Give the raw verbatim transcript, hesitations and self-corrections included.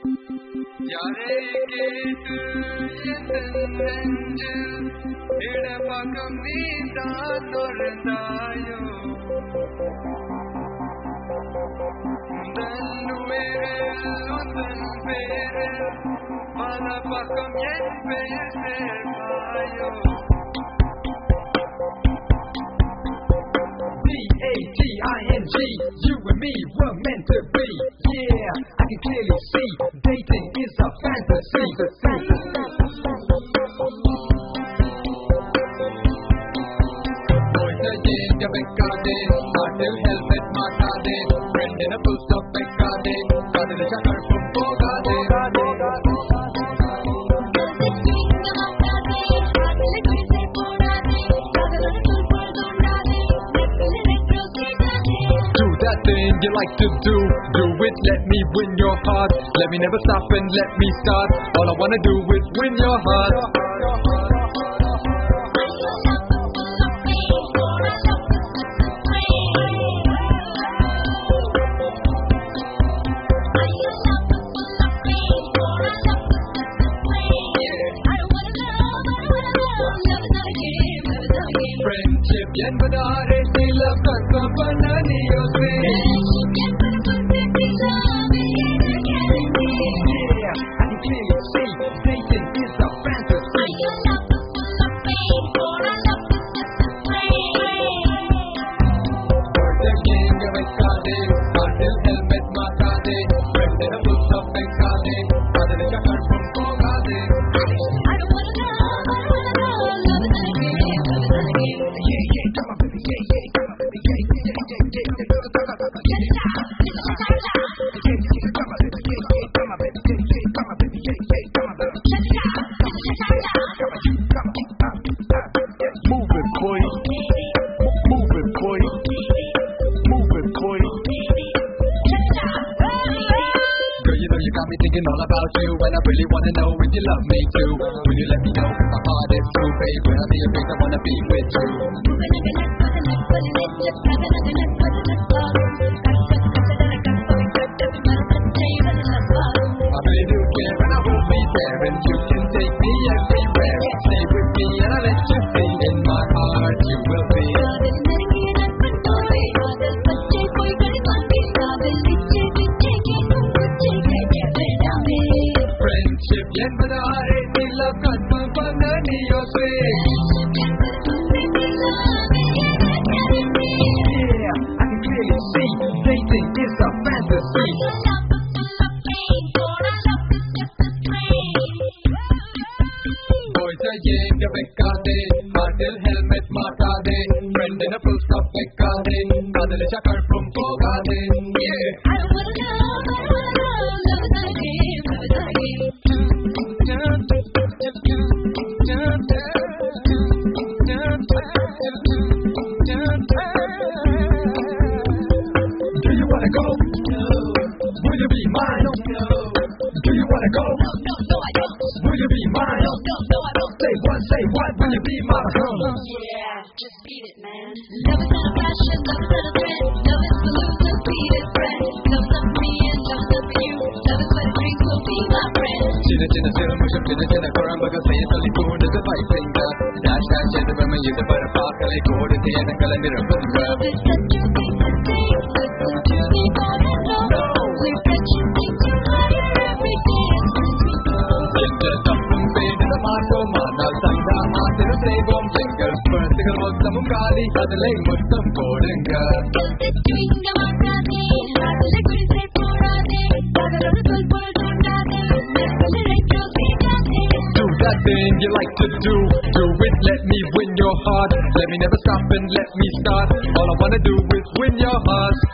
யாரை கேட்டு நெஞ்சு இடப்பக்கம் நீதான் நுழைந்தாயோ தன்னுயிரில் உந்தன் பேரில் பல பக்கம் என் பெயர் சேர்ப்பாயோ D A T I N G, you and me were meant to be. Yeah, I can clearly see dating is a fantasy. Boys are yin, ya beccade, martel helmet matade, friend in a full stop beccade, padre chakar pum pogade. Thing you like to do, do it, let me win your heart. Let me never stop and let me start. All I wanna do is win your heart. Friendship yan badare sila kasabananiyo se. Thinking all about you, and I really wanna know if you love me too. Will you let me know? My heart is true, babe. When I see your face, I wanna be with you. I really do care, and I will be there, and you can take me everywhere. Stay with me, and I'll let you see. In my heart, you will be. Friendship yan badare sila kasabananiyo se. Yeah, I can clearly see dating is a fantasy. Boys are yin, ya beccade, martel helmet matade, friend in a full stop beccade, padre chakar pum pogade. Yeah. Do you wanna go? No. Will you be mine? No. Do you wanna go? No, no, no, I don't. Will you be mine? No, no, no, I don't. Say what, say what? Will you be my home? Yeah, just beat it, man. Love is not a passion, love is not a trend. Love is the loser, beat it, friend. Love is me and love is you. Love is what dreams will be my friend. China china china musham china china koram baga say sali kood the fight finger. Dash dash china bama yid para paakale kood the ana kala nirabandra. We're such a thing to say. Listen to me, God and no. We're such a thing to higher every day as we go. Yenda tappum pede the marko mana sanga maatira sevom yengal pertigal mottam kali adalai mottam kodunga. Doing the markade, adalai kudise porade, adalai tulpul dundade, adalai retro seekade. Do that thing you like to do, do it, let me win your heart. Let me never stop and let me start. All I wanna do is win your heart.